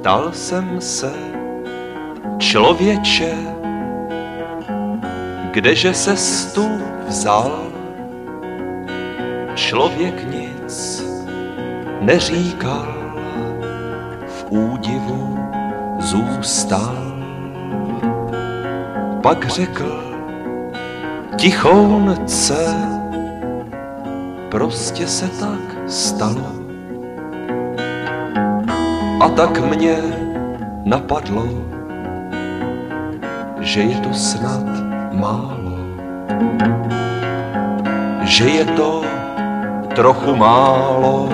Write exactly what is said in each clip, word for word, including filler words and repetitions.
Ptal jsem se, člověče, kdeže ses tu vzal? Člověk nic neříkal, v údivu zůstal. Pak řekl tichounce, prostě se tak stalo. A tak mě napadlo, že je to snad málo, že je to trochu málo,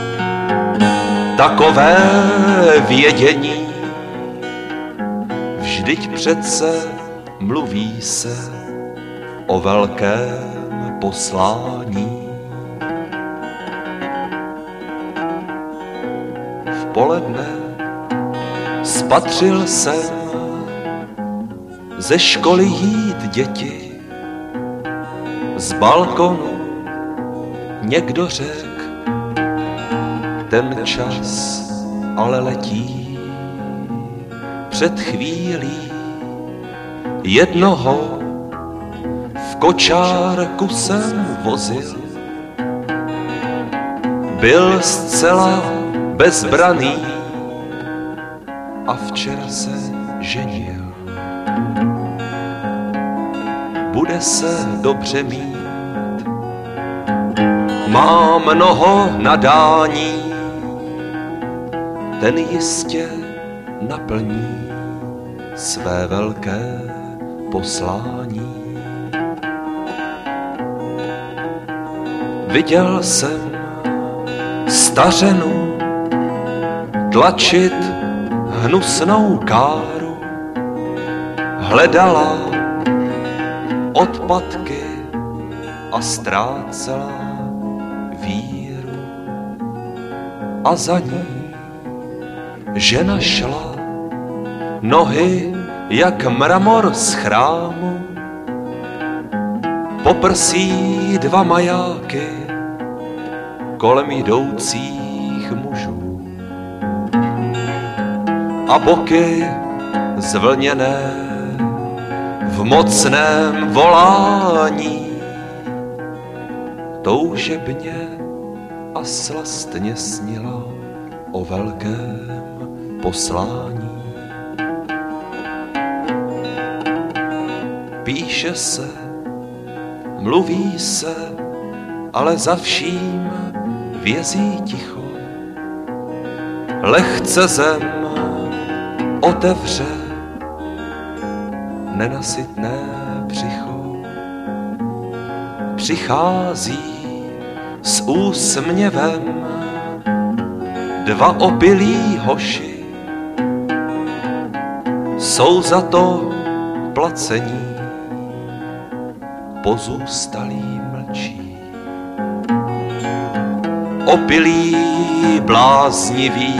takové vědění. Vždyť přece mluví se o velkém poslání. V poledne spatřil jsem ze školy jít děti. Z balkonu někdo řek, ten čas ale letí. Před chvílí jednoho v kočárku jsem vozil. Byl zcela bezbraný a včera se ženil. Bude se dobře mít, má mnoho nadání, ten jistě naplní své velké poslání. Viděl jsem stařenu tlačit hnusnou káru, hledala odpadky a ztrácela víru. A za ní žena šla, nohy jak mramor z chrámu, po prsí dva majáky kolem jdoucích mužů a boky zvlněné v mocném volání. Toužebně a slastně snila o velkém poslání. Píše se, mluví se, ale za vším vězí ticho. Lehce zem otevře nenasytné břicho. Přichází s úsměvem dva opilí hoši. Jsou za to placení, pozůstalí mlčí. Opilí blázniví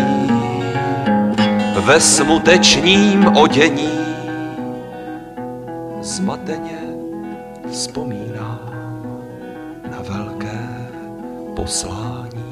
ve smutečním odění zmateně vzpomínám na velké poslání.